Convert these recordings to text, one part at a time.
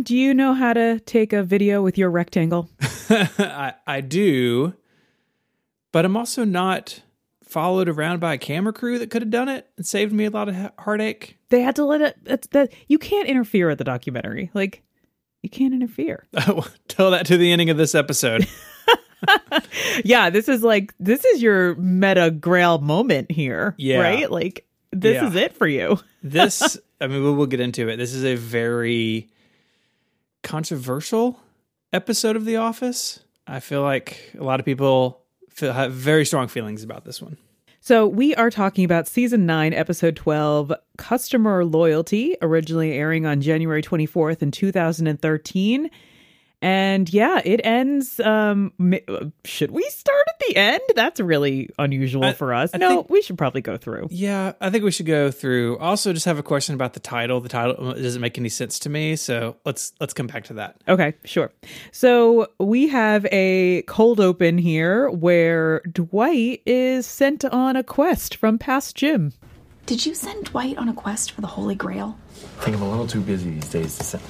do you know how to take a video with your rectangle? I do, but I'm also not followed around by a camera crew that could have done it and saved me a lot of heartache. They had to let it. You can't interfere with the documentary. Like, you can't interfere. Tell that to the ending of this episode. Yeah, this is your meta Grail moment here. Yeah. Right? Like, this is it for you. We'll get into it. This is a very controversial episode of The Office. I feel like a lot of people have very strong feelings about this one. So we are talking about season 9, episode 12, Customer Loyalty, originally airing on January 24th in 2013. And yeah, it ends. Should we start at the end? That's really unusual for us. We should probably go through. Yeah, I think we should go through. Also, just have a question about the title. The title doesn't make any sense to me, so let's come back to that. Okay, sure. So we have a cold open here where Dwight is sent on a quest from past Jim. Did you send Dwight on a quest for the Holy Grail? I think I'm a little too busy these days to send.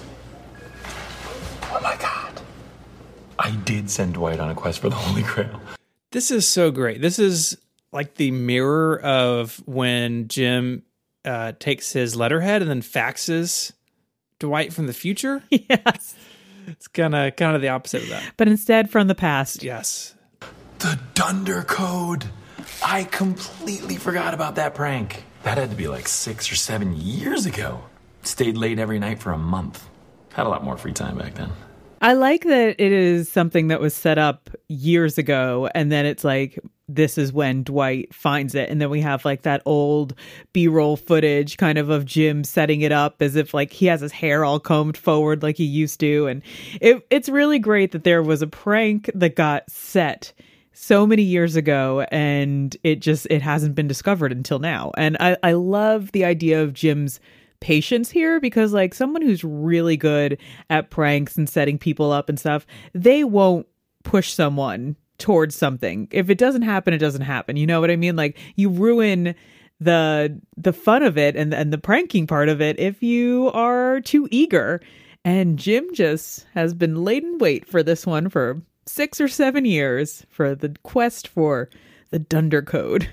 Oh my God. I did send Dwight on a quest for the Holy Grail. This is so great. This is like the mirror of when Jim takes his letterhead and then faxes Dwight from the future. Yes. It's kind of the opposite of that. But instead from the past. Yes. The Dunder Code. I completely forgot about that prank. That had to be like 6 or 7 years ago. Stayed late every night for a month. Had a lot more free time back then. I like that it is something that was set up years ago, and then it's like, this is when Dwight finds it, and then we have like that old B-roll footage kind of Jim setting it up as if like he has his hair all combed forward like he used to, and it's really great that there was a prank that got set so many years ago, and it hasn't been discovered until now. And I love the idea of Jim's patience here, because like someone who's really good at pranks and setting people up and stuff, they won't push someone towards something. If it doesn't happen, it doesn't happen. You know what I mean? Like, you ruin the fun of it and the pranking part of it if you are too eager. And Jim just has been laid in wait for this one for 6 or 7 years for the quest for the Dunder Code.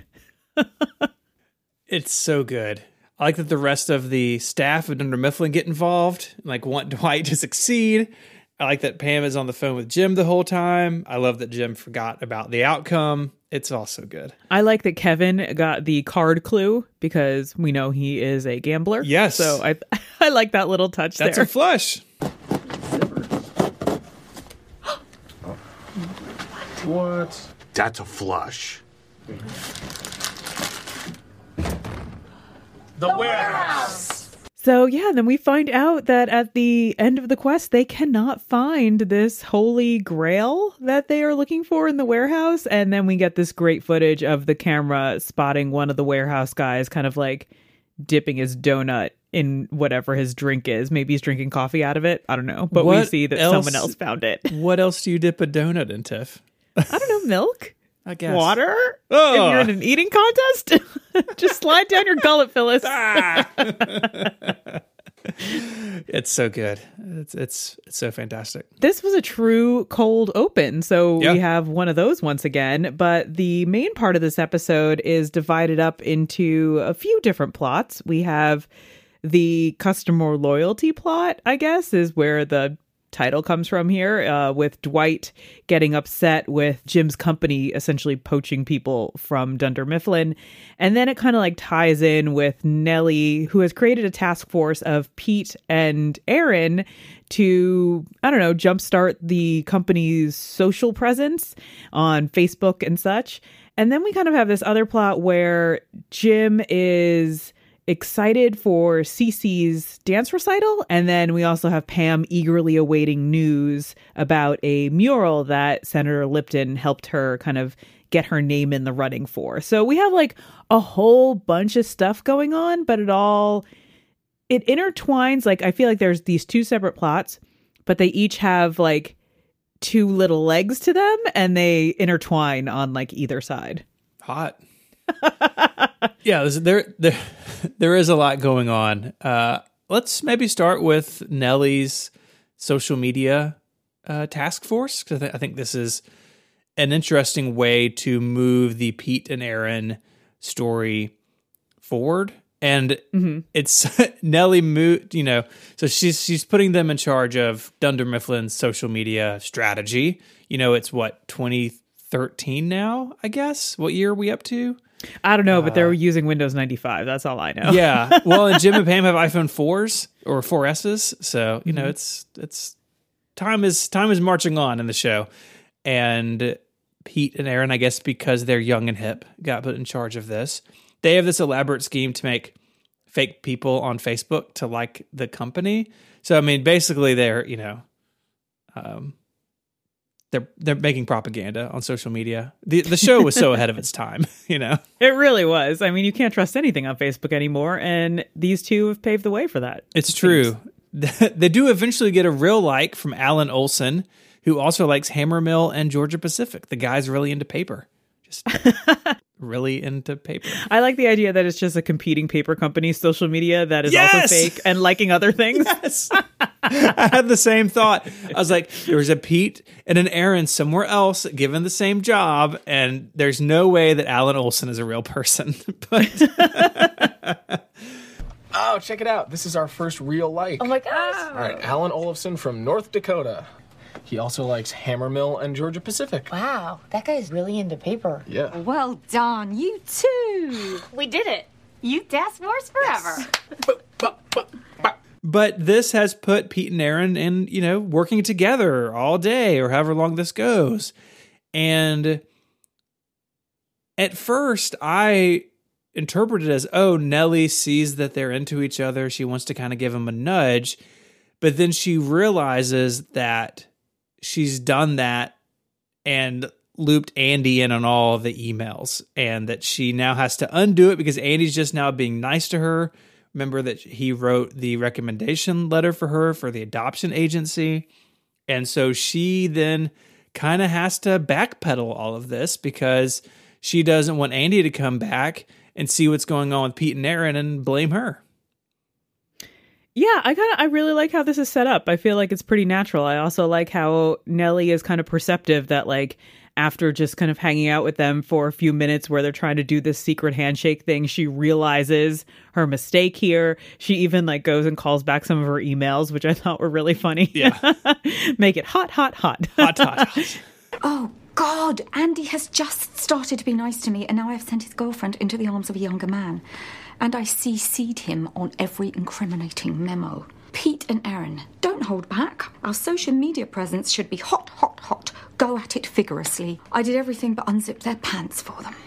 It's so good. I like that the rest of the staff of Dunder Mifflin get involved, like want Dwight to succeed. I like that Pam is on the phone with Jim the whole time. I love that Jim forgot about the outcome. It's all so good. I like that Kevin got the card clue because we know he is a gambler. Yes. So I like that little touch That's there. a flush. What? That's a flush. The warehouse! So yeah, then we find out that at the end of the quest, they cannot find this Holy Grail that they are looking for in the warehouse. And then we get this great footage of the camera spotting one of the warehouse guys kind of like dipping his donut in whatever his drink is. Maybe he's drinking coffee out of it. I don't know. But we see that someone else found it. What else do you dip a donut in, Tiff? I don't know. Milk? I guess. Water? Oh. If you're in an eating contest? Just slide down your gullet, Phyllis. It's so good. It's so fantastic. This was a true cold open. So Yeah. we have one of those once again. But the main part of this episode is divided up into a few different plots. We have the customer loyalty plot, I guess, is where the title comes from here, with Dwight getting upset with Jim's company essentially poaching people from Dunder Mifflin. And then it kind of like ties in with Nellie, who has created a task force of Pete and Aaron to, I don't know, jumpstart the company's social presence on Facebook and such. And then we kind of have this other plot where Jim is excited for Cece's dance recital, and then we also have Pam eagerly awaiting news about a mural that Senator Lipton helped her kind of get her name in the running for. So we have like a whole bunch of stuff going on, but it intertwines. Like, I feel like there's these two separate plots, but they each have like two little legs to them, and they intertwine on like either side. Hot. Yeah, there is a lot going on. let's maybe start with Nellie's social media task force, because I think this is an interesting way to move the Pete and Aaron story forward. And it's Nellie so she's putting them in charge of Dunder Mifflin's social media strategy. It's what, 2013 now, I guess? What year are we up to? I don't know, but they're using Windows 95. That's all I know. Yeah. Well, and Jim and Pam have iPhone 4s or 4Ss. So, it's time is marching on in the show. And Pete and Aaron, I guess because they're young and hip, got put in charge of this. They have this elaborate scheme to make fake people on Facebook to like the company. So, I mean, basically they're making propaganda on social media. The show was so ahead of its time, It really was. I mean, you can't trust anything on Facebook anymore, and these two have paved the way for that. It's true. They do eventually get a real like from Alan Olson, who also likes Hammermill and Georgia Pacific. The guy's really into paper. Just really into paper. I like the idea that it's just a competing paper company's social media that is also fake and liking other things. Yes. I had the same thought. I was like, there was a Pete and an Aaron somewhere else given the same job, and there's no way that Alan Olson is a real person. But oh, check it out. This is our first real like. Oh my gosh. All right, Alan Olafson from North Dakota. He also likes Hammermill and Georgia Pacific. Wow, that guy's really into paper. Yeah. Well done, you too. We did it. You task force forever. But this has put Pete and Aaron in, working together all day or however long this goes. And at first I interpreted it as, Nellie sees that they're into each other. She wants to kind of give them a nudge. But then she realizes that she's done that and looped Andy in on all of the emails, and that she now has to undo it because Andy's just now being nice to her. Remember that he wrote the recommendation letter for her for the adoption agency. And so she then kind of has to backpedal all of this because she doesn't want Andy to come back and see what's going on with Pete and Aaron and blame her. Yeah, I really like how this is set up. I feel like it's pretty natural. I also like how Nellie is kind of perceptive that, like, after just kind of hanging out with them for a few minutes where they're trying to do this secret handshake thing, she realizes her mistake here. She even goes and calls back some of her emails, which I thought were really funny. Yeah. Make it hot, hot, hot. Hot, hot, hot. Oh, God, Andy has just started to be nice to me, and now I've sent his girlfriend into the arms of a younger man. And I CC'd him on every incriminating memo. Pete and Aaron, don't hold back. Our social media presence should be hot, hot, hot. Go at it vigorously. I did everything but unzip their pants for them.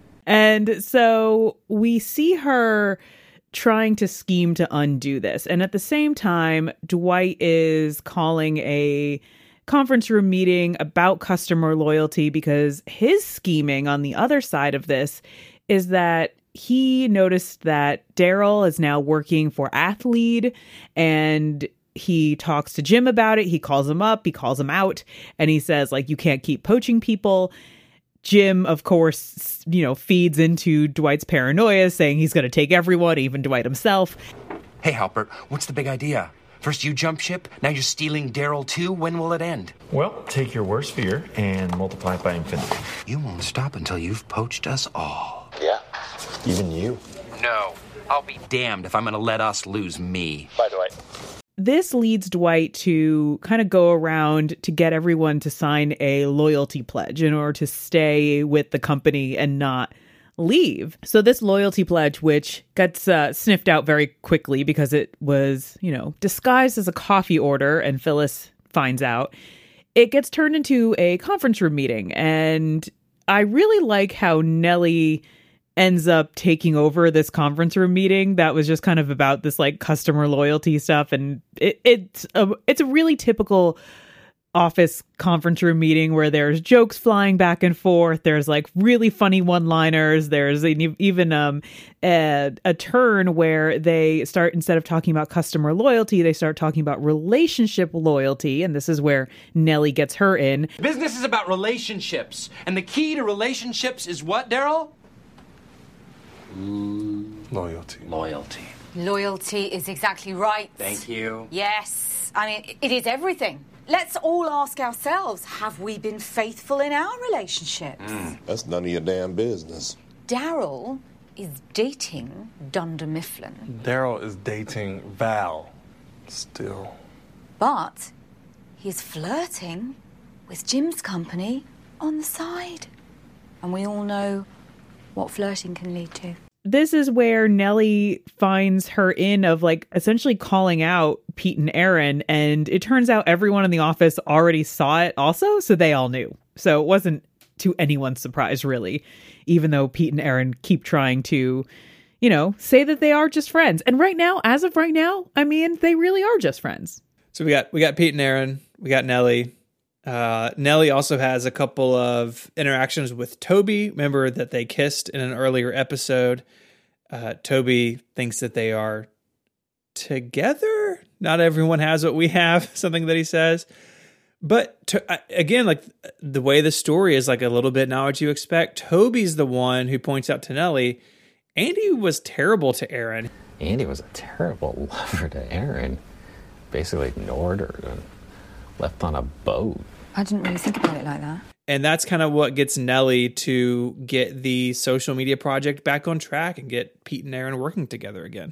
And so we see her trying to scheme to undo this. And at the same time, Dwight is calling a conference room meeting about customer loyalty because his scheming on the other side of this is that he noticed that Daryl is now working for Athlead, and he talks to Jim about it. He calls him up, he calls him out, and he says, you can't keep poaching people. Jim, of course, feeds into Dwight's paranoia, saying he's going to take everyone, even Dwight himself. Hey, Halpert, what's the big idea? First you jump ship, now you're stealing Daryl too? When will it end? Well, take your worst fear and multiply it by infinity. You won't stop until you've poached us all. Yeah, even you. No, I'll be damned if I'm going to let us lose me. By the way. This leads Dwight to kind of go around to get everyone to sign a loyalty pledge in order to stay with the company and not leave. So this loyalty pledge, which gets sniffed out very quickly because it was, disguised as a coffee order, and Phyllis finds out, it gets turned into a conference room meeting. And I really like how Nellie ends up taking over this conference room meeting that was just kind of about this customer loyalty stuff. And it's a really typical office conference room meeting where there's jokes flying back and forth. There's really funny one-liners. There's even a turn where they start, instead of talking about customer loyalty, they start talking about relationship loyalty. And this is where Nellie gets her in. Business is about relationships. And the key to relationships is what, Daryl? Loyalty. Loyalty. Loyalty is exactly right. Thank you. Yes. I mean, it is everything. Let's all ask ourselves, have we been faithful in our relationships? That's none of your damn business. Daryl is dating Dunder Mifflin. Daryl is dating Val. Still. But he's flirting with Jim's company on the side. And we all know what flirting can lead to. This is where Nellie finds her in of like essentially calling out Pete and Aaron. And it turns out everyone in the office already saw it also. So they all knew. So it wasn't to anyone's surprise, really, even though Pete and Aaron keep trying to, you know, say that they are just friends. And right now, as of right now, I mean, they really are just friends. So we got Pete and Aaron. We got Nellie. Nellie also has a couple of interactions with Toby. Remember that they kissed in an earlier episode. Toby thinks that they are together. Not everyone has what we have, something that he says. But again, like the way the story is like a little bit not what you expect. Toby's the one who points out to Nellie, Andy was terrible to Aaron. Andy was a terrible lover to Aaron. Basically ignored her and left on a boat. I didn't really think about it like that. And that's kind of what gets Nellie to get the social media project back on track and get Pete and Aaron working together again.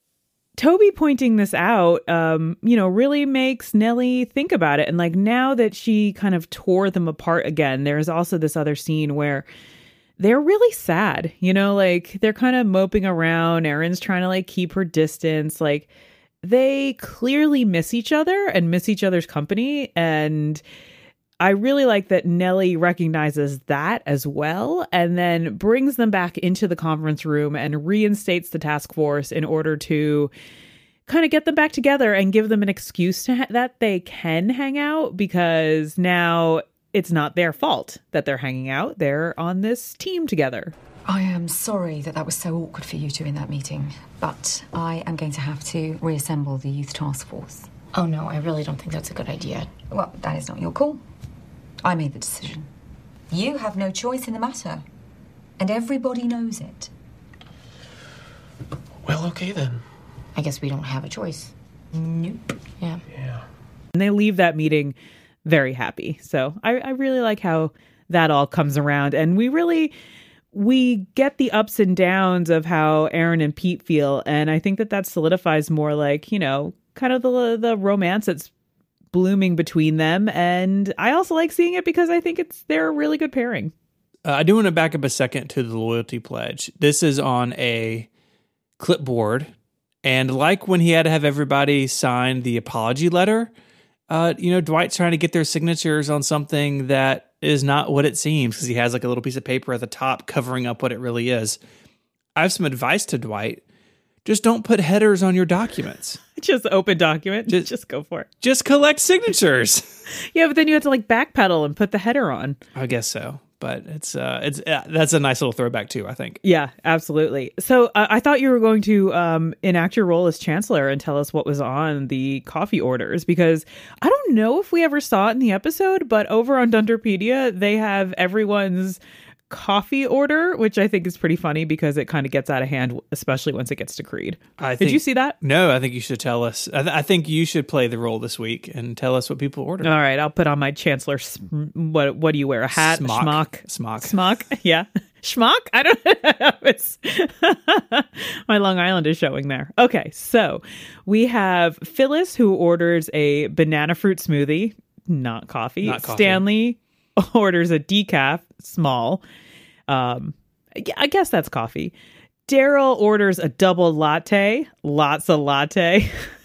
Toby pointing this out, you know, really makes Nellie think about it. And like now that she kind of tore them apart again, there's also this other scene where they're really sad, you know, like they're kind of moping around. Aaron's trying to like keep her distance. Like they clearly miss each other and miss each other's company. And I really like that Nellie recognizes that as well and then brings them back into the conference room and reinstates the task force in order to kind of get them back together and give them an excuse to that they can hang out, because now it's not their fault that they're hanging out. They're on this team together. I am sorry that was so awkward for you two in that meeting, but I am going to have to reassemble the youth task force. Oh no, I really don't think that's a good idea. Well, that is not your call. I made the decision. You have no choice in the matter, and everybody knows it. Well, okay then. I guess we don't have a choice. Nope. Yeah. And they leave that meeting very happy. So I really like how that all comes around. And we get the ups and downs of how Aaron and Pete feel. And I think that solidifies more like, you know, kind of the romance that's blooming between them. And I also like seeing it because I think they're a really good pairing. I do want to back up a second to the loyalty pledge. This is on a clipboard. And like when he had to have everybody sign the apology letter, you know, Dwight's trying to get their signatures on something that is not what it seems, because he has like a little piece of paper at the top covering up what it really is. I have some advice to Dwight. Just don't put headers on your documents. Just open document. Just go for it. Just collect signatures. Yeah, but then you have to like backpedal and put the header on. I guess so. But it's that's a nice little throwback too, I think. Yeah, absolutely. So I thought you were going to enact your role as Chancellor and tell us what was on the coffee orders, because I don't know if we ever saw it in the episode, but over on Dunderpedia, they have everyone's coffee order, which I think is pretty funny because it kind of gets out of hand, especially once it gets to Creed. Did you see that? No, I think you should tell us. I think you should play the role this week and tell us what people ordered. All right, I'll put on my Chancellor. What do you wear? A hat? Smock. Smock. Yeah. Schmock? I don't know. It's my Long Island is showing there. Okay, so we have Phyllis, who orders a banana fruit smoothie, not coffee. Stanley orders a decaf, small. I guess that's coffee. Daryl orders a double latte, lots of latte.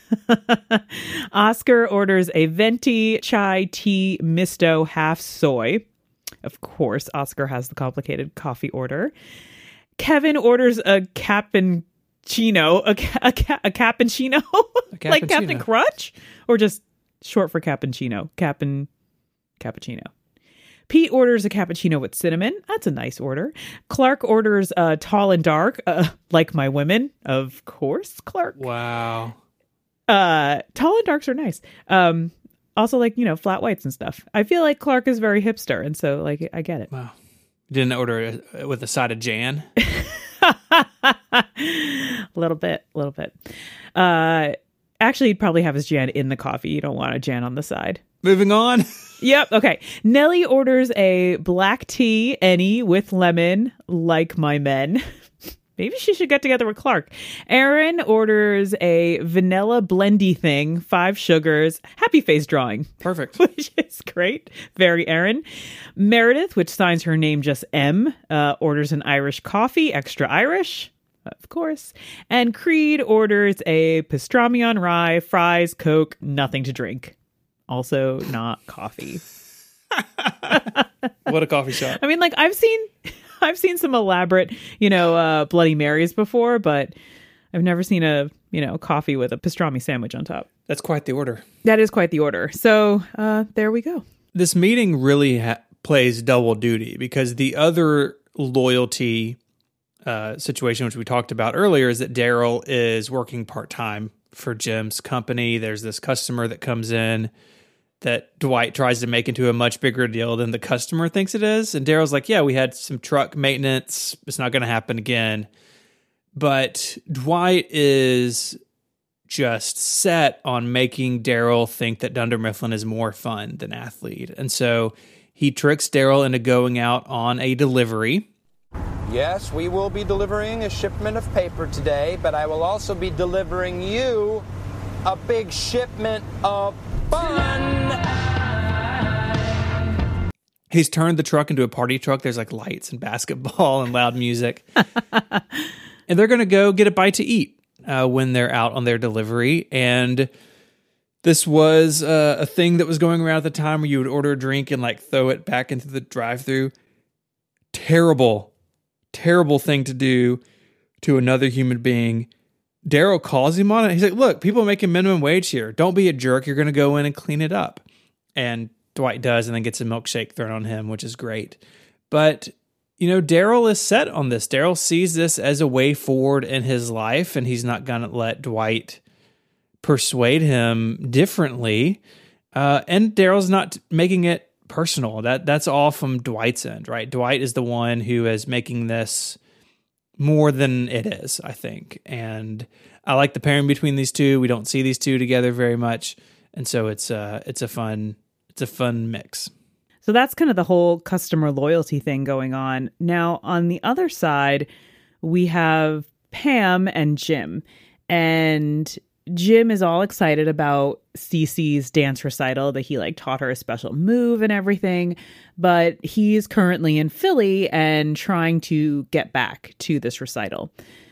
Oscar orders a venti chai tea misto half soy. Of course, Oscar has the complicated coffee order. Kevin orders a cappuccino, a cappuccino, like Captain Crunch, or just short for cappuccino, cappuccino. Pete orders a cappuccino with cinnamon. That's a nice order. Clark orders tall and dark, like my women. Of course, Clark. Wow. Tall and darks are nice. Also, like, you know, flat whites and stuff. I feel like Clark is very hipster, and so, like, I get it. Wow. You didn't order it with a side of Jan? A little bit. Actually, he'd probably have his Jan in the coffee. You don't want a Jan on the side. Moving on. Yep. Okay. Nellie orders a black tea, any with lemon, like my men. Maybe she should get together with Clark. Aaron orders a vanilla blendy thing, 5 sugars, happy face drawing. Perfect. Which is great. Very Aaron. Meredith, which signs her name just M, orders an Irish coffee, extra Irish. Of course. And Creed orders a pastrami on rye, fries, Coke, nothing to drink. Also not coffee. What a coffee shop. I mean, like I've seen some elaborate, Bloody Marys before, but I've never seen a, coffee with a pastrami sandwich on top. That's quite the order. That is quite the order. So there we go. This meeting really plays double duty because the other loyalty situation, which we talked about earlier, is that Daryl is working part-time for Jim's company. There's this customer that comes in that Dwight tries to make into a much bigger deal than the customer thinks it is. And Daryl's like, yeah, we had some truck maintenance. It's not going to happen again. But Dwight is just set on making Daryl think that Dunder Mifflin is more fun than Athlete. And so he tricks Daryl into going out on a delivery. Yes, we will be delivering a shipment of paper today, but I will also be delivering you a big shipment of fun. He's turned the truck into a party truck. There's like lights and basketball and loud music. And they're going to go get a bite to eat when they're out on their delivery. And this was a thing that was going around at the time where you would order a drink and like throw it back into the drive-thru. Terrible thing to do to another human being. Daryl calls him on it. He's like, look, people are making minimum wage here. Don't be a jerk. You're going to go in and clean it up. And Dwight does and then gets a milkshake thrown on him, which is great. But, Daryl is set on this. Daryl sees this as a way forward in his life, and he's not going to let Dwight persuade him differently. And Daryl's not making it personal. That's all from Dwight's end, right? Dwight is the one who is making this more than it is, I think. And I like the pairing between these two. We don't see these two together very much. And so it's a fun mix. So that's kind of the whole customer loyalty thing going on. Now, on the other side, we have Pam and Jim. And Jim is all excited about Cece's dance recital, that he taught her a special move and everything, but he's currently in Philly and trying to get back to this recital.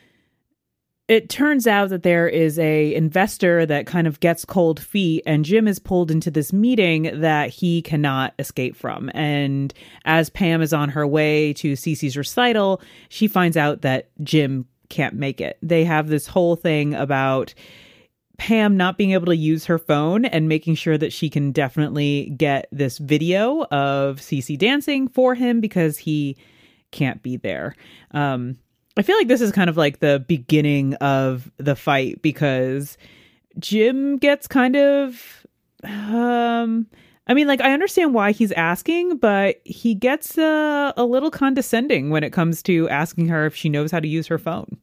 It turns out that there is a investor that kind of gets cold feet, and Jim is pulled into this meeting that he cannot escape from. And as Pam is on her way to Cece's recital, she finds out that Jim can't make it. They have this whole thing about Pam not being able to use her phone and making sure that she can definitely get this video of Cece dancing for him because he can't be there. I feel like this is kind of like the beginning of the fight because Jim gets kind of, I understand why he's asking, but he gets a little condescending when it comes to asking her if she knows how to use her phone.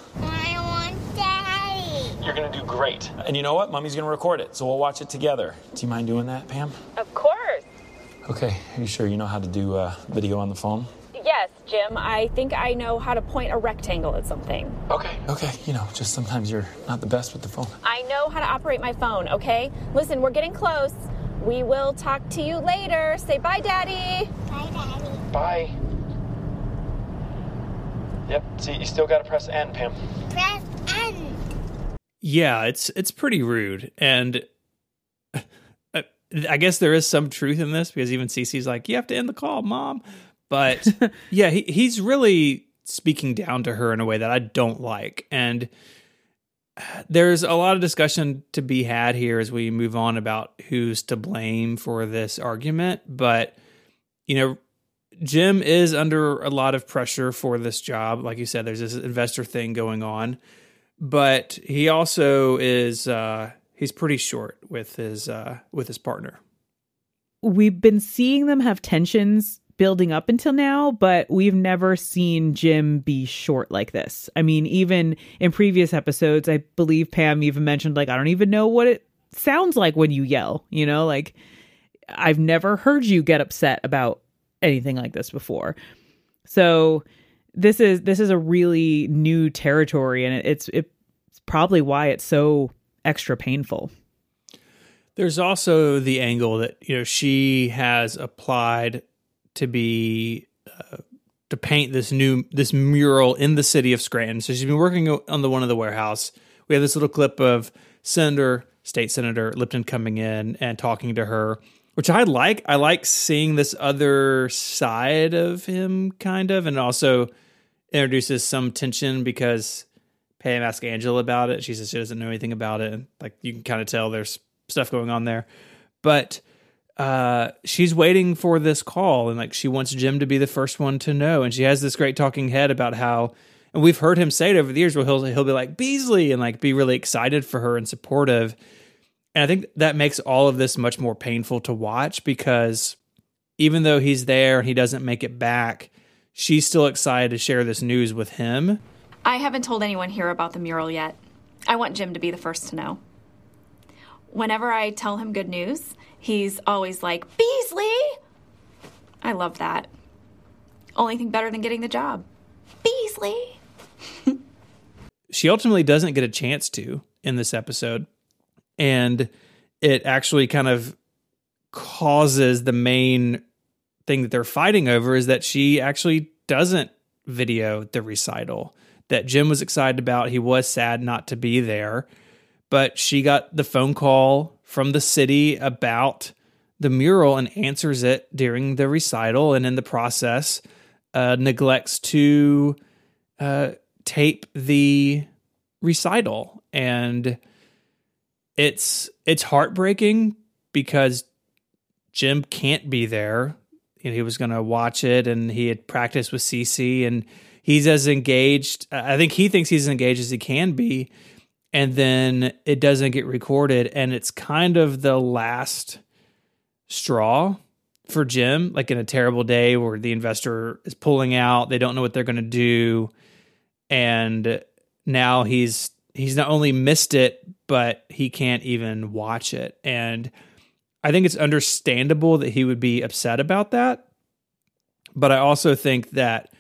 You're going to do great. And you know what? Mommy's going to record it, so we'll watch it together. Do you mind doing that, Pam? Of course. Okay. Are you sure you know how to do video on the phone? Yes, Jim. I think I know how to point a rectangle at something. Okay. Just sometimes you're not the best with the phone. I know how to operate my phone, okay? Listen, we're getting close. We will talk to you later. Say bye, Daddy. Bye, Daddy. Bye. Yep. See, you still got to press N, Pam. Press N. Yeah, it's pretty rude. And I guess there is some truth in this because even Cece's like, you have to end the call, Mom. But yeah, he's really speaking down to her in a way that I don't like. And there's a lot of discussion to be had here as we move on about who's to blame for this argument. But, Jim is under a lot of pressure for this job. Like you said, there's this investor thing going on. But he also is he's pretty short with his partner. We've been seeing them have tensions building up until now, but we've never seen Jim be short like this. I mean, even in previous episodes, I believe Pam even mentioned, like, I don't even know what it sounds like when you yell, you know, like I've never heard you get upset about anything like this before. So this is a really new territory, and it's probably why it's so extra painful. There's also the angle that, you know, she has applied to be to paint this mural in the city of Scranton. So she's been working on the one in the warehouse. We have this little clip of State Senator Lipton coming in and talking to her, which I like. I like seeing this other side of him, kind of, and also introduces some tension because Pam asked Angela about it. She says she doesn't know anything about it, and like you can kind of tell there's stuff going on there. But she's waiting for this call, and like she wants Jim to be the first one to know. And she has this great talking head about how, and we've heard him say it over the years, where he'll be like Beasley and like be really excited for her and supportive. And I think that makes all of this much more painful to watch, because even though he's there and he doesn't make it back, she's still excited to share this news with him. I haven't told anyone here about the mural yet. I want Jim to be the first to know. Whenever I tell him good news, he's always like, Beasley! I love that. Only thing better than getting the job. Beasley! She ultimately doesn't get a chance to in this episode. And it actually kind of causes the main thing that they're fighting over is that she actually doesn't video the recital that Jim was excited about. He was sad not to be there, but she got the phone call from the city about the mural and answers it during the recital, and in the process neglects to tape the recital. And it's heartbreaking because Jim can't be there. You know, he was going to watch it, and he had practiced with Cece, and he's as engaged. I think he thinks he's as engaged as he can be. And then it doesn't get recorded, and it's kind of the last straw for Jim, like in a terrible day where the investor is pulling out, they don't know what they're going to do, and now he's not only missed it, but he can't even watch it. And I think it's understandable that he would be upset about that, but I also think that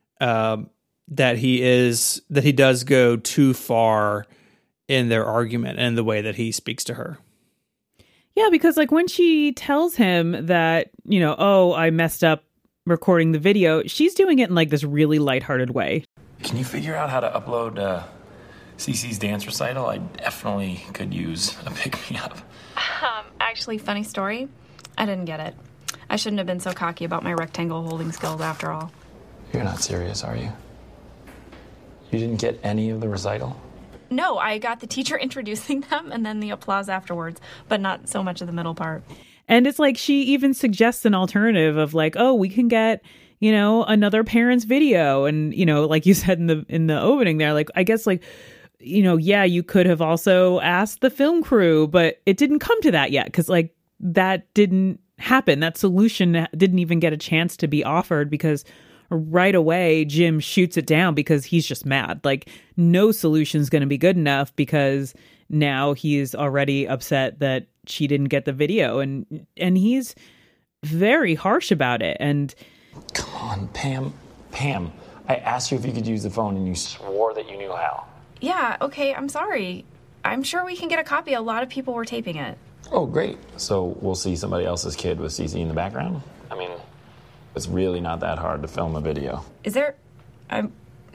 that he does go too far in their argument and the way that he speaks to her. Yeah, because like when she tells him that, you know, oh, I messed up recording the video, she's doing it in like this really lighthearted way. Can you figure out how to upload Cece's dance recital? I definitely could use a pick-me-up. Actually, funny story. I didn't get it. I shouldn't have been so cocky about my rectangle holding skills after all. You're not serious, are you? You didn't get any of the recital? No, I got the teacher introducing them and then the applause afterwards, but not so much of the middle part. And it's like she even suggests an alternative of like, oh, we can get, you know, another parent's video. And, you know, like you said in the opening there, like, I guess like, you know, yeah, you could have also asked the film crew, but it didn't come to that yet because like that didn't happen. That solution didn't even get a chance to be offered because right away Jim shoots it down because he's just mad. Like no solution's going to be good enough because now he's already upset that she didn't get the video, and he's very harsh about it. And come on, Pam, I asked you if you could use the phone and you swore that you knew how. Yeah, okay, I'm sorry. I'm sure we can get a copy. A lot of people were taping it. Oh, great. So we'll see somebody else's kid with Cece in the background? I mean, it's really not that hard to film a video. Is there... You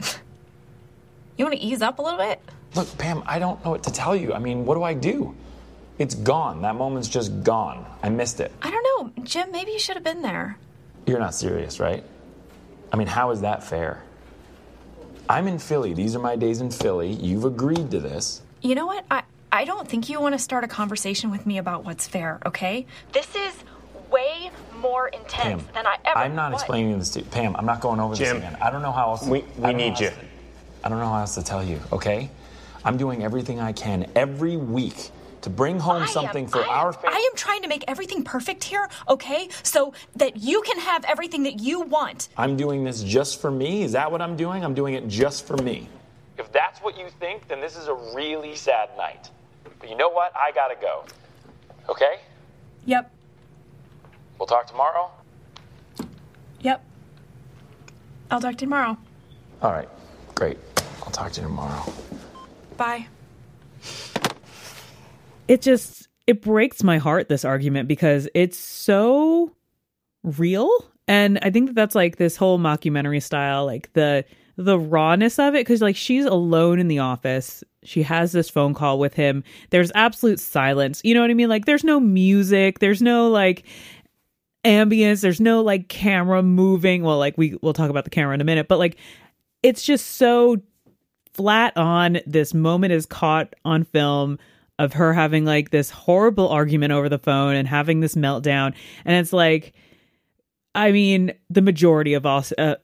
want to ease up a little bit? Look, Pam, I don't know what to tell you. I mean, what do I do? It's gone. That moment's just gone. I missed it. I don't know. Jim, maybe you should have been there. You're not serious, right? I mean, how is that fair? I'm in Philly. These are my days in Philly. You've agreed to this. You know what? I don't think you want to start a conversation with me about what's fair, okay? This is way more intense than I ever... I'm not explaining this to you. Pam, I'm not going over this again. I don't know how else... We need you. I don't know how else to tell you, okay? I'm doing everything I can every week to bring home something for our family. I am trying to make everything perfect here, okay? So that you can have everything that you want. I'm doing this just for me? Is that what I'm doing? I'm doing it just for me. If that's what you think, then this is a really sad night. But you know what? I gotta go. Okay? Yep. We'll talk tomorrow? Yep. I'll talk to you tomorrow. All right. Great. I'll talk to you tomorrow. Bye. It breaks my heart, this argument, because it's so real. And I think that's like this whole mockumentary style, like the rawness of it, because like she's alone in the office. She has this phone call with him. There's absolute silence. You know what I mean? Like there's no music. There's no like ambience. There's no like camera moving. Well, like we'll talk about the camera in a minute, but like it's just so flat on. This moment is caught on film of her having like this horrible argument over the phone and having this meltdown. And it's like, I mean, the majority of us have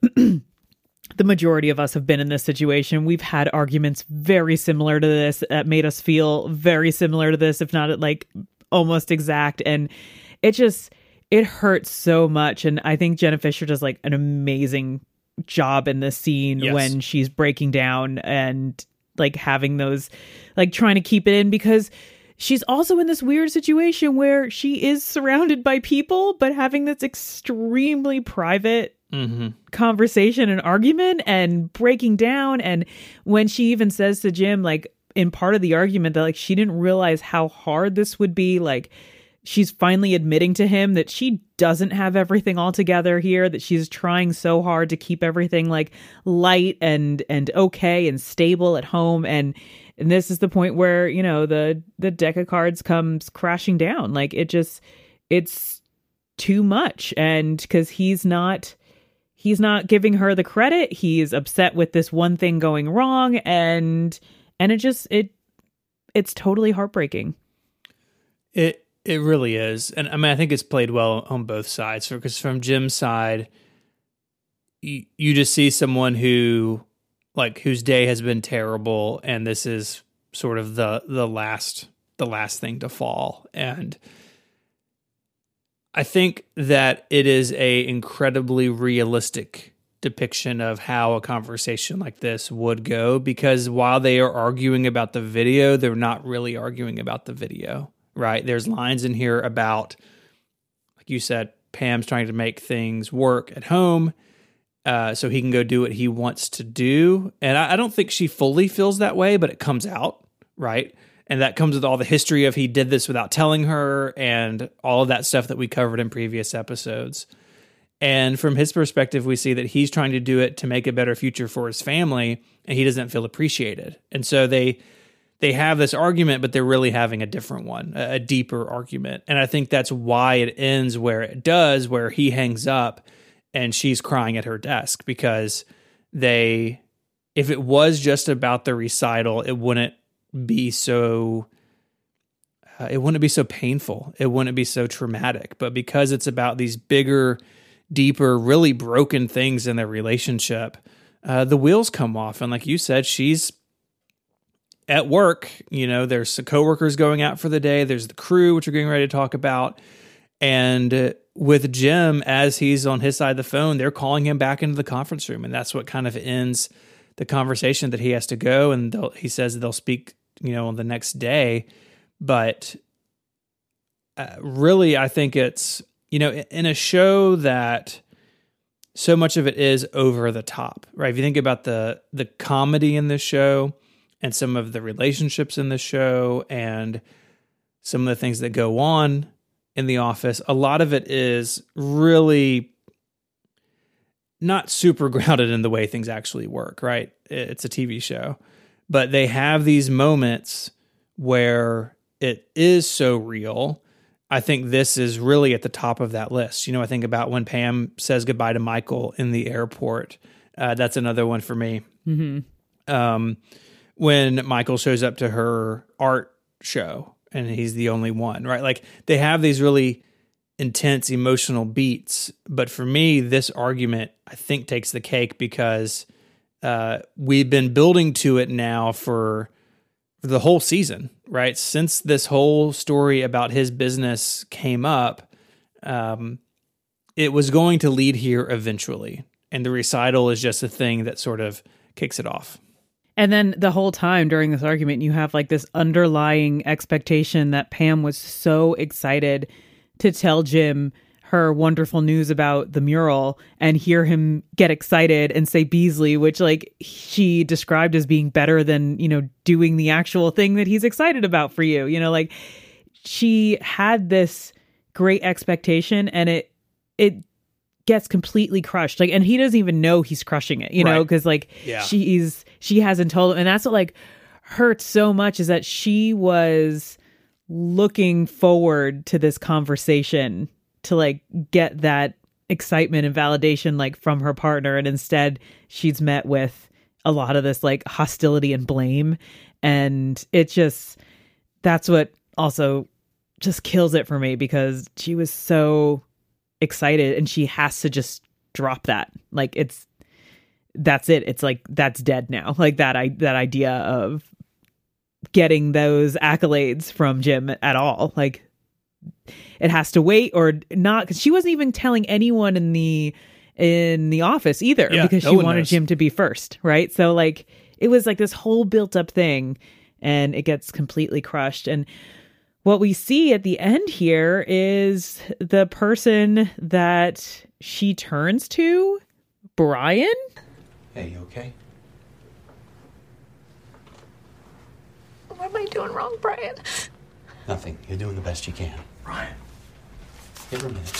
been in this situation. We've had arguments very similar to this that made us feel very similar to this, if not like almost exact. And it hurts so much. And I think Jenna Fischer does like an amazing job in this scene. Yes. When she's breaking down and like having those, like trying to keep it in, because she's also in this weird situation where she is surrounded by people, but having this extremely private conversation and argument and breaking down. And when she even says to Jim, like in part of the argument, that like she didn't realize how hard this would be, like she's finally admitting to him that she doesn't have everything all together here, that she's trying so hard to keep everything like light and okay and stable at home. And this is the point where, you know, the deck of cards comes crashing down. Like it's too much. And because he's not giving her the credit. He's upset with this one thing going wrong. And it's totally heartbreaking. It really is. And I mean, I think it's played well on both sides. Because from Jim's side, you just see someone whose day has been terrible, and this is sort of the last thing to fall. And I think that it is a incredibly realistic depiction of how a conversation like this would go, because while they are arguing about the video, they're not really arguing about the video. Right. There's lines in here about, like you said, Pam's trying to make things work at home so he can go do what he wants to do. And I don't think she fully feels that way, but it comes out. Right. And that comes with all the history of he did this without telling her and all of that stuff that we covered in previous episodes. And from his perspective, we see that he's trying to do it to make a better future for his family, and he doesn't feel appreciated. And so they have this argument, but they're really having a different one, a deeper argument. And I think that's why it ends where it does, where he hangs up and she's crying at her desk, because if it was just about the recital, it wouldn't be so painful. It wouldn't be so traumatic. But because it's about these bigger, deeper, really broken things in their relationship, the wheels come off. And like you said, she's at work, you know, there's the coworkers going out for the day. There's the crew, which we're getting ready to talk about. And with Jim, as he's on his side of the phone, they're calling him back into the conference room. And that's what kind of ends the conversation, that he has to go. And he says that they'll speak, you know, on the next day. But really, I think it's, you know, in a show that so much of it is over the top, right? If you think about the comedy in this show, and some of the relationships in the show, and some of the things that go on in the office, a lot of it is really not super grounded in the way things actually work, right? It's a TV show. But they have these moments where it is so real. I think this is really at the top of that list. You know, I think about when Pam says goodbye to Michael in the airport. That's another one for me. Mm-hmm. When Michael shows up to her art show and he's the only one, right? Like they have these really intense emotional beats. But for me, this argument, I think, takes the cake, because we've been building to it now for the whole season, right? Since this whole story about his business came up, it was going to lead here eventually. And the recital is just a thing that sort of kicks it off. And then the whole time during this argument, you have like this underlying expectation that Pam was so excited to tell Jim her wonderful news about the mural and hear him get excited and say Beasley, which like she described as being better than, you know, doing the actual thing that he's excited about for you. You know, like she had this great expectation and it gets completely crushed. Like, and he doesn't even know he's crushing it, you know, because like she hasn't told him. And that's what like hurts so much, is that she was looking forward to this conversation to like get that excitement and validation like from her partner. And instead she's met with a lot of this like hostility and blame. And it just, that's what also just kills it for me, because she was so excited and she has to just drop that. Like that's it. It's like, that's dead now. Like that idea of getting those accolades from Jim at all. Like it has to wait or not, because she wasn't even telling anyone in the office either, because she wanted Jim to be first. Right. So like, it was like this whole built up thing and it gets completely crushed. And what we see at the end here is the person that she turns to, Brian. Hey, you okay? What am I doing wrong, Brian? Nothing. You're doing the best you can. Brian. Give her a minute.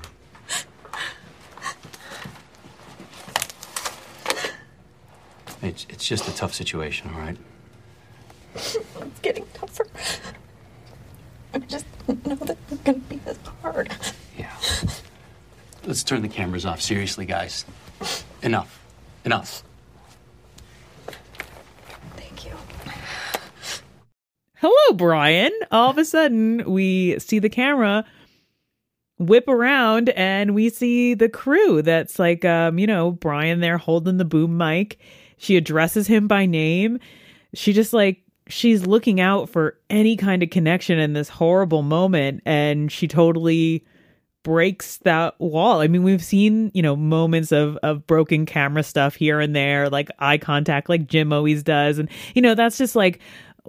It's just a tough situation, all right? It's getting tougher. I just know that it's going to be this hard. Yeah. Let's turn the cameras off. Seriously, guys. Enough. Thank you. Hello, Brian. All of a sudden, we see the camera whip around and we see the crew that's like, Brian there holding the boom mic. She addresses him by name. She just like, she's looking out for any kind of connection in this horrible moment, and she totally breaks that wall. I mean, we've seen, moments of broken camera stuff here and there, like eye contact, like Jim always does. And, that's just like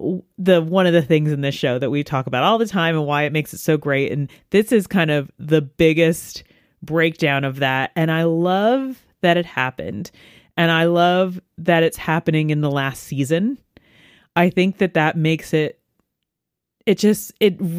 one of the things in this show that we talk about all the time and why it makes it so great. And this is kind of the biggest breakdown of that. And I love that it happened. And I love that it's happening in the last season. I think that makes it just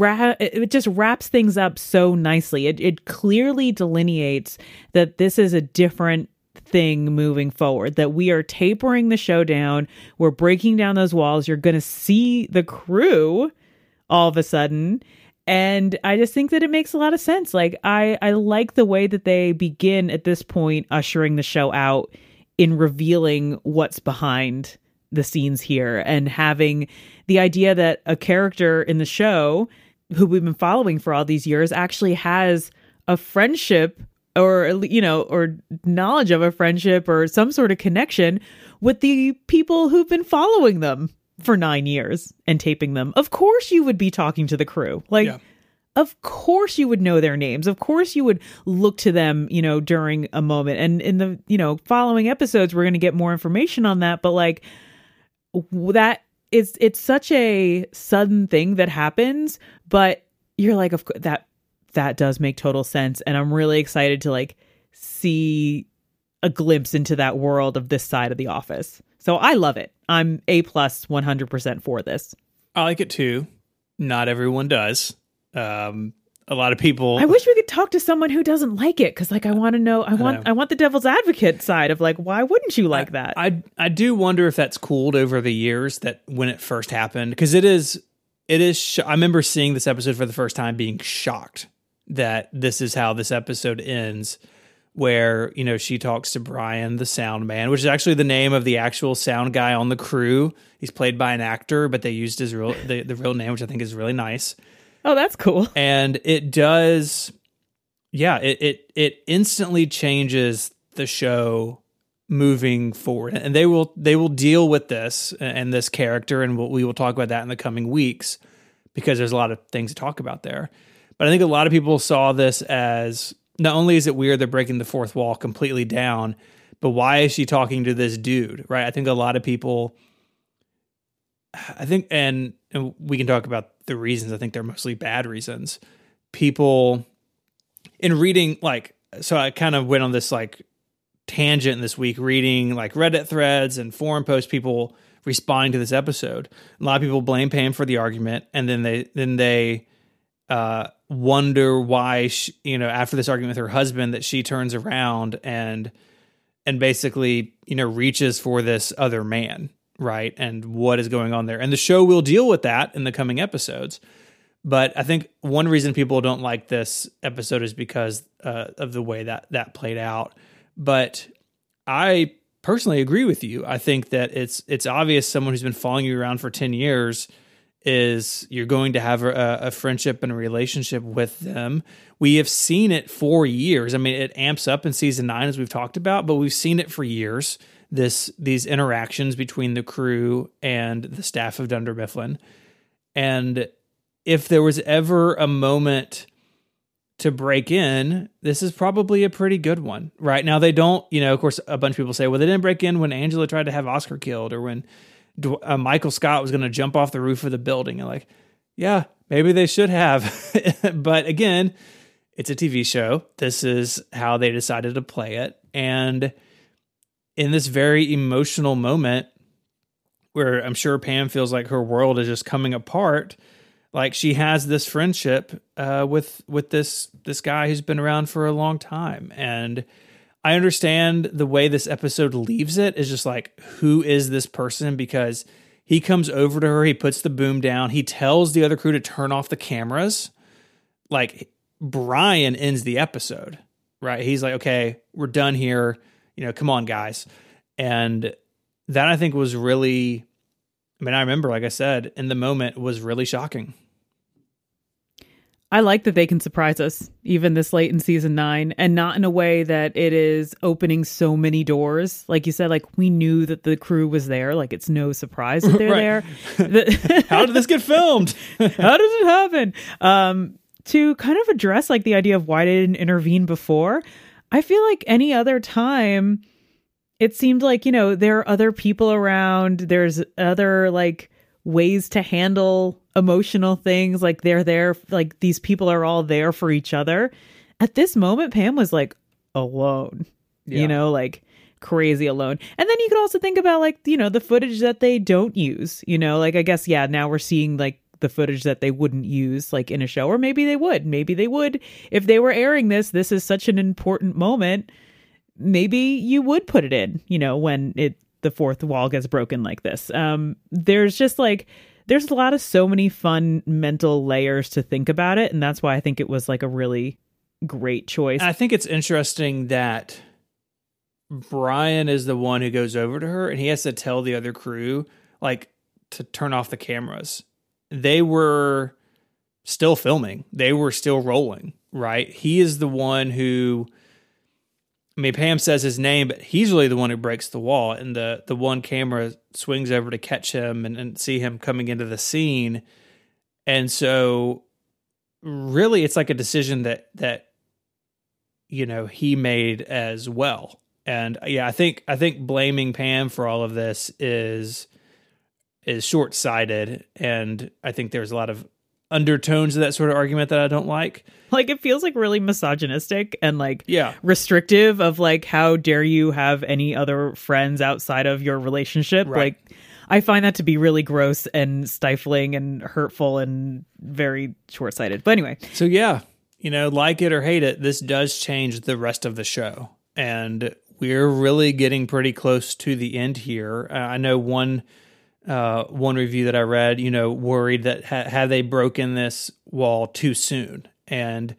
wraps things up so nicely. It clearly delineates that this is a different thing moving forward, that we are tapering the show down. We're breaking down those walls. You're going to see the crew all of a sudden. And I just think that it makes a lot of sense. Like I like the way that they begin at this point, ushering the show out in revealing what's behind the scenes here, and having the idea that a character in the show who we've been following for all these years actually has a friendship or knowledge of a friendship or some sort of connection with the people who've been following them for 9 years and taping them. Of course you would be talking to the crew. Of course you would know their names. Of course you would look to them, during a moment. And in the, following episodes, we're going to get more information on that. But like, that it's such a sudden thing that happens, but you're like, of course, that does make total sense. And I'm really excited to like see a glimpse into that world of this side of The Office. So I love it. I'm A+ 100% for this. I like it too. Not everyone does. A lot of people. I wish we could talk to someone who doesn't like it, because like I want to know. I want the devil's advocate side of like, why wouldn't you like that? I do wonder if that's cooled over the years, that when it first happened, because it is. I remember seeing this episode for the first time, being shocked that this is how this episode ends, where she talks to Brian, the sound man, which is actually the name of the actual sound guy on the crew. He's played by an actor, but they used his the real name, which I think is really nice. Oh, that's cool. And it does, it instantly changes the show moving forward, and they will deal with this and this character, and we will talk about that in the coming weeks because there's a lot of things to talk about there. But I think a lot of people saw this as, not only is it weird they're breaking the fourth wall completely down, but why is she talking to this dude, right? I think a lot of people, and we can talk about the reasons. I think they're mostly bad reasons. People in reading, like, so I kind of went on this like tangent this week, reading like Reddit threads and forum posts, people responding to this episode. A lot of people blame Pam for the argument, and then they wonder why she, after this argument with her husband, that she turns around and basically reaches for this other man, right? And what is going on there? And the show will deal with that in the coming episodes. But I think one reason people don't like this episode is because of the way that played out. But I personally agree with you. I think that it's obvious someone who's been following you around for 10 years is you're going to have a friendship and a relationship with them. We have seen it for years. I mean, it amps up in season 9, as we've talked about, but we've seen it for years. These interactions between the crew and the staff of Dunder Mifflin. And if there was ever a moment to break in, this is probably a pretty good one. Right now, they don't, of course, a bunch of people say, well, they didn't break in when Angela tried to have Oscar killed, or when Michael Scott was going to jump off the roof of the building. And like, yeah, maybe they should have. But again, it's a TV show. This is how they decided to play it. And in this very emotional moment where I'm sure Pam feels like her world is just coming apart, like she has this friendship with this guy who's been around for a long time. And I understand the way this episode leaves it is just like, who is this person? Because he comes over to her, he puts the boom down, he tells the other crew to turn off the cameras. Like, Brian ends the episode, right? He's like, okay, we're done here. Come on, guys. And that, I think, was really, I remember, like I said, in the moment, was really shocking. I like that they can surprise us even this late in season 9, and not in a way that it is opening so many doors. Like you said, like we knew that the crew was there. Like it's no surprise that they're there. How did this get filmed? How does it happen? To kind of address like the idea of why they didn't intervene before, I feel like any other time, it seemed like, there are other people around. There's other like ways to handle emotional things. Like they're there, like these people are all there for each other. At this moment, Pam was like alone, like crazy alone. And then you could also think about like, the footage that they don't use, like, I guess, now we're seeing like the footage that they wouldn't use like in a show, or maybe they would if they were airing this is such an important moment. Maybe you would put it in, when the fourth wall gets broken like this. There's just like, there's so many fun mental layers to think about it. And that's why I think it was like a really great choice. I think it's interesting that Brian is the one who goes over to her and he has to tell the other crew like to turn off the cameras. They were still filming. They were still rolling, right? He is the one who, Pam says his name, but he's really the one who breaks the wall. And the one camera swings over to catch him and see him coming into the scene. And so really it's like a decision that he made as well. And yeah, I think blaming Pam for all of this is short-sighted. And I think there's a lot of undertones of that sort of argument that I don't like. Like, it feels like really misogynistic and like restrictive of like, how dare you have any other friends outside of your relationship? Right. Like, I find that to be really gross and stifling and hurtful and very short-sighted. But anyway. So yeah, like it or hate it, this does change the rest of the show. And we're really getting pretty close to the end here. I know one review that I read, worried that had they broken this wall too soon. And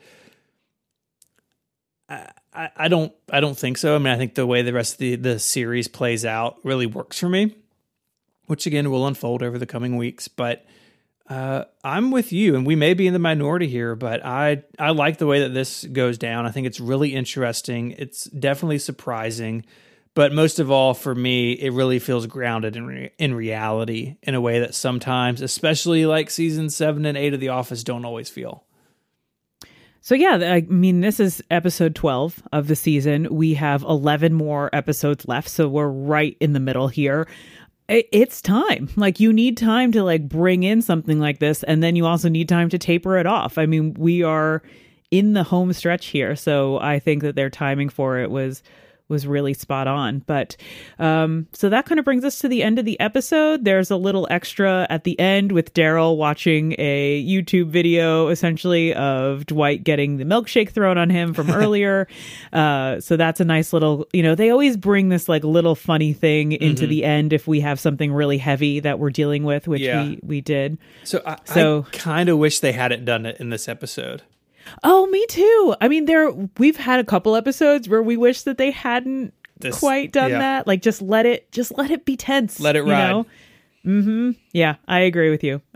I don't think so. I think the way the rest of the series plays out really works for me, which again will unfold over the coming weeks. But I'm with you, and we may be in the minority here, but I like the way that this goes down. I think it's really interesting. It's definitely surprising, But most of all, for me, it really feels grounded in reality in a way that sometimes, especially like seasons 7 and 8 of The Office, don't always feel. So yeah, I mean, this is episode 12 of the season. We have 11 more episodes left, so we're right in the middle here. It's time. Like, you need time to like bring in something like this, and then you also need time to taper it off. I mean, we are in the home stretch here, so I think that their timing for it was really spot on. But so that kind of brings us to the end of the episode. There's a little extra at the end with Daryl watching a YouTube video, essentially, of Dwight getting the milkshake thrown on him from earlier. So that's a nice little, they always bring this like little funny thing into the end if we have something really heavy that we're dealing with, which we did. So I kind of wish they hadn't done it in this episode. Oh, me too. I mean, we've had a couple episodes where we wish that they hadn't quite done that. Like, just let it be tense. Let it ride. Mm-hmm. Yeah, I agree with you.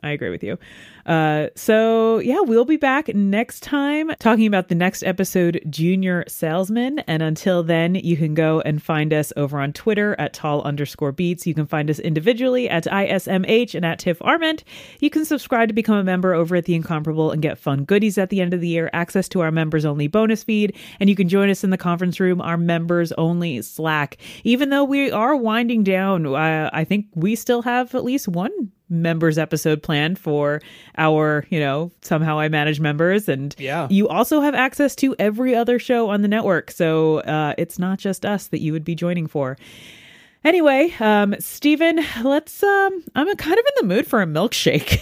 So yeah, we'll be back next time talking about the next episode, Junior Salesman. And until then, you can go and find us over on Twitter at @tall_beats. You can find us individually at ISMH and at Tiff Arment. You can subscribe to become a member over at The Incomparable and get fun goodies at the end of the year, access to our members only bonus feed. And you can join us in the conference room, our members only Slack. Even though we are winding down, I think we still have at least one members episode planned for our, Somehow I Manage members. And you also have access to every other show on the network. So it's not just us that you would be joining for. Anyway, Stephen, let's, I'm kind of in the mood for a milkshake.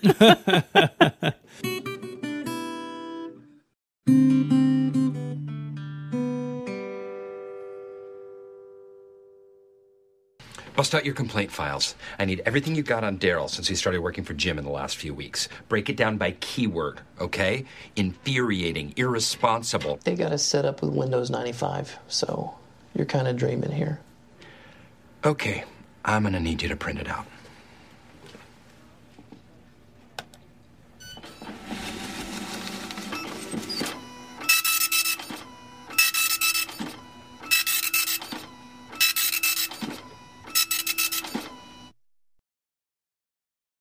Bust out your complaint files. I need everything you got on Daryl since he started working for Jim in the last few weeks. Break it down by keyword, okay? Infuriating, irresponsible. They got us set up with Windows 95, so you're kind of dreaming here. Okay, I'm gonna need you to print it out.